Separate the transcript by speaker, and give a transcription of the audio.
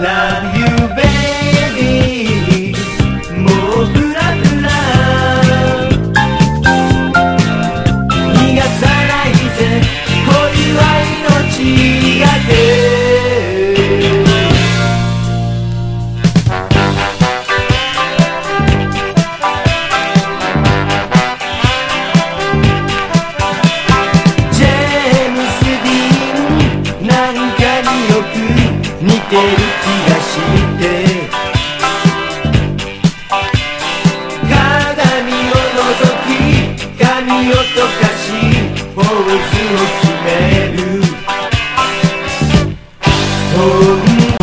Speaker 1: Love you baby もうフラフラ逃がさないぜ恋は命がけジェームス・ディーンなんかによく似てる気がし